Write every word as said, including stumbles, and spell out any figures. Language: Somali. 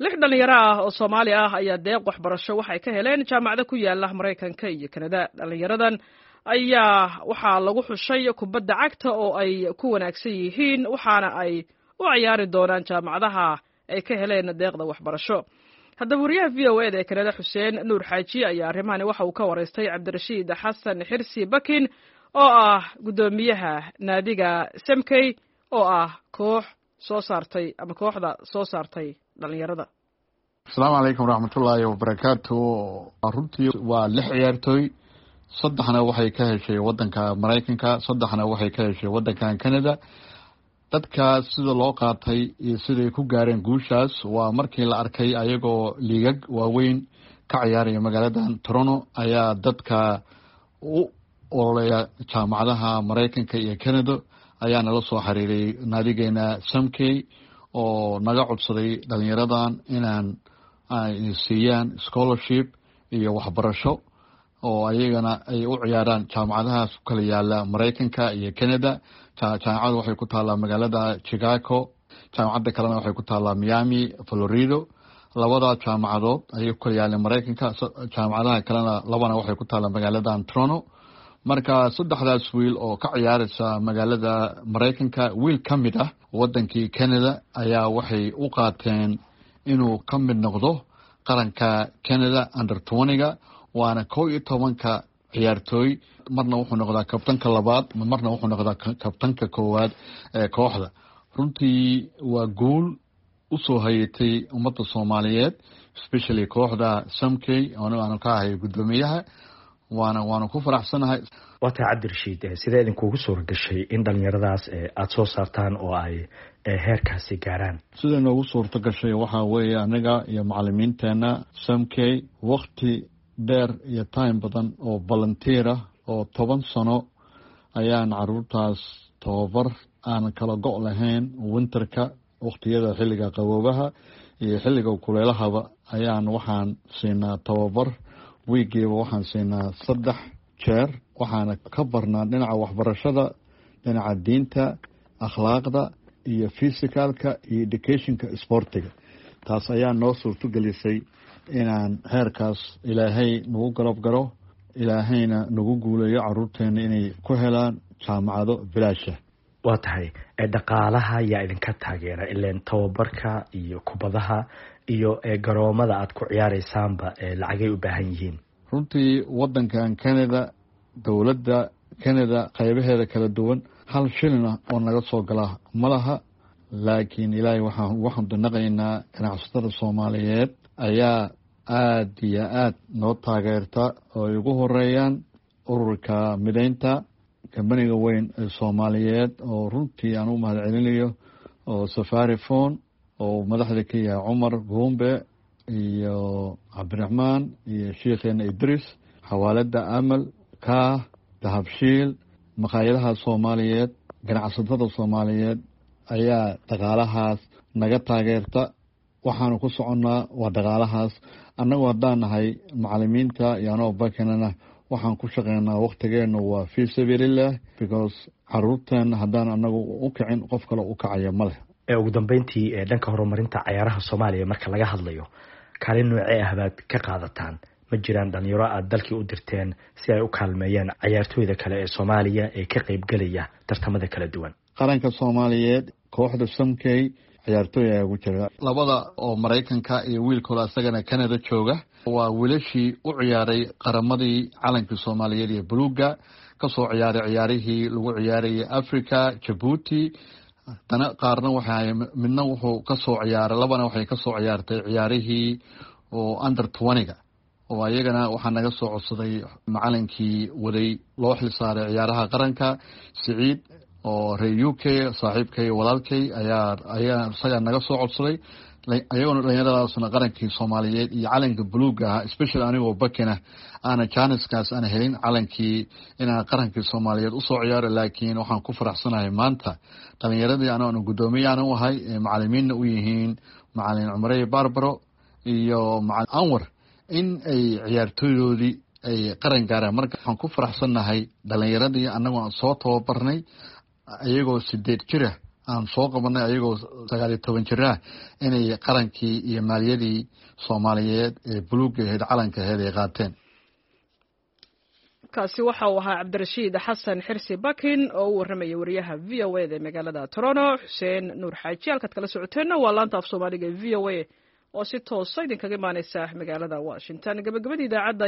lix dhalinyaro ah oo Soomaali ah ayaa deeq waxbarasho waxay ka heleen jaamacada ku yaala Mareykanka iyo Kanada. Dhalinyaradan ayaa waxaa lagu xushay kubadda cagta oo ay ku wanaagsan yihiin waxaana ay u ciyaari doonaan jaamacadaha ay ka heleen deeqda waxbarasho. Haddaba wariyaha V O A ee Kanada Xuseen Nuur Xaaji ayaa arrimahani waxa uu ka wareystay Cabdirashiid Xasan Xirsi Bakin oo ah gudoomiyaha naadiga Samkey oo ah koox soo saartay ama kooxda soo saartay dhalinyarada. Assalaamu alaykum waraxmatullaahi wabarakaatu. Runtii waa lix ciyaartooy, saddexna waxay ka heshay wadanka Mareykanka, saddexna waxay ka heshay wadanka Kanada. dadka sida loo qaatay iyo sida ku gaareen guushaas waa markii la arkay ayagoo liigag waaweyn ka ciyaaraya magaalada Toronto ayaa dadka u ololaya jaamacadaha Mareykanka iyo Canada ayaa nala soo xiriiray naadigeena Samkey oo naga codsaday dhalinyaradan inaan ay siiyaan scholarship iyo waxbarasho oo ayagana ay u ciyaaraan jaamacadaha kala yaala Mareykanka iyo Canada. jaamacadu waxay ku taalaa magaalada Chicago, jaamacada kalena waxay ku taalaa Miami, Florida. labada jaamacadood ayay ku yaalaan Mareykanka, jaamacadaha kalena labana waxay ku taalaa magaalada Toronto. marka saddexdaas wiil oo ka ciyaaraysa magaalada Mareykanka, wiil kamid ah wadankii Canada ayaa waxay u qaateen inuu kamid noqdo qaranka Canada under twenty-ga waana kow iyo tobanka ciyaartooy. marna wuxuu noqdaa kabtanka labaad, marna wuxuu noqdaa kabtanka koowaad ee kooxda. runtii waa guul u soo hayatay ummadda Soomaaliyeed, especially kooxda Samkey oo aan ka ahay gudoomiyaha. waana waana ku faraxsanahay. Wata Cabdirashiid, sidee idin kugu soo gashay in dhalinyaradaas aad soo saartaan oo ay heerkaasi gaaraan? Sidee noogu suurto gashay waxa weeye anaga iyo macallimiinteena Samkey waqti dheer iyo time badan oo volunteer ah oo toban sano ayaan caruurtaas tababar aan kala go' lahayn winterka waqtiyada xilliga qaboobaha iyo xilliga kuleelahaba ayaan waxaan siinaa tababar. wiigiiba waxaan siinaa saddex jeer waxaana ka barnaa dhinaca waxbarashada, dhinaca diinta, akhlaaqda iyo physicalka iyo educationka sportiga. taas ayaa noo suurto gelisay inaan heerkaas ilaahay nagu galab garo, ilaahayna nagu guuleeyo caruurteena inay ku helaan jaamacado bilaasha. waa tahay dhaqaalaha yaa idinka taageera ileen tababarka iyo kubadaha iyo garoomada aad ku ciyaaraysaanba lacagay u baahan yihiin? runtii wadankan Canada, dowladda Canada qaybaheeda kala duwan hal shilin oo naga soo gala malaha, laakiin ilaahay waxaan waxaan danaqaynaa ganacsatada Soomaaliyeed ayaa aad iyo aad noo taageerta oo ay ugu horeeyaan ururka mideynta kambaniga weyn ee Soomaaliyeed oo runtii aan u mahadcelinayo oo Safaricom oo madaxda ka yahay Cumar Gombe iyo Cabdiraxmaan iyo Sheekheena Idris, xawaalada Amal ka Dahabshiil, maqaayadaha Soomaaliyeed, ganacsatada Soomaaliyeed ayaa dhaqaalahaas naga taageerta. waxaanu ku soconnaa waa dhaqaalahaas. annagu haddaan nahay macallimiinta iyo anoo bakanana waxaan ku shaqeynaa waqtigeenu waa fi sabilillah, because caruurteena haddaan anagu u kicin qof kale u kacaya ma leh. ugu dambeyntii dhanka horumarinta ciyaaraha Soomaaliya marka laga hadlayo, kaalin noocee ah baad ka qaadataan? ma jiraan dhalinyaro aad dalkii u dirteen si ay u kaalmeeyaan ciyaartooyda kale ee Soomaaliya ee ka qayb galaya tartamada kala duwan? qaranka Soomaaliyeed kooxda Samkey ciyaartooy ayaa ugu jira, labada oo Mareykanka iyo wiilkooda asagana Canada jooga. waa wiilashii u ciyaaray qaramadii calankii Soomaaliyeed iyo buluuga, ka soo ciyaaray ciyaarihii lagu ciyaarayay Africa, Djibouti. dana qaarna waxay midna wuxuu ka soo ciyaaray, labana waxay ka soo ciyaartay ciyaarihii oo under twenty-ga oo ayagana waxaa naga soo codsaday macalinkii waday loo xil saaray ciyaaraha qaranka Siciid oo reer U K saaxiibkay walaalkay ayaa ayaa isaga naga soo codsaday. ayagoo dhalinyaradaasna qarankii Soomaaliyeed iyo calanka buluuga ah, especially anigoo bakina aana janiskaas aan helin calankii inaan qarankii Soomaaliyeed usoo ciyaaro. laakiin waxaan ku faraxsanahay maanta dhalinyaradii anoo gudoomiyaan u ahay macallimiinna u yihiin macallin Cumar Barbaro iyo macallin Anwar in ay ciyaartooydoodii ay qaran gaaraan. marka waxaan ku faraxsanahay dhalinyaradii anagoo soo tababarnay ayagoo sideed jira aan soo qabanay ayagoo sagaal iyo toban jir ah inay qarankii iyo maaliyadii Soomaaliyeed ee buluuga ahayd calanka ahayd ay qaateen. kaasi waxa uu ahaa Cabdirashiid Xasan Xirsi Bakin oo u warramaya wariyaha V O A ee magaalada Toronto. Xuseen Nuur Xaaji halkaad kala socoteen waa laanta af Soomaaliga ee V O A oo si toos ah idinkaga imaanaysa magaalada Washington. gabagabadii idaacadda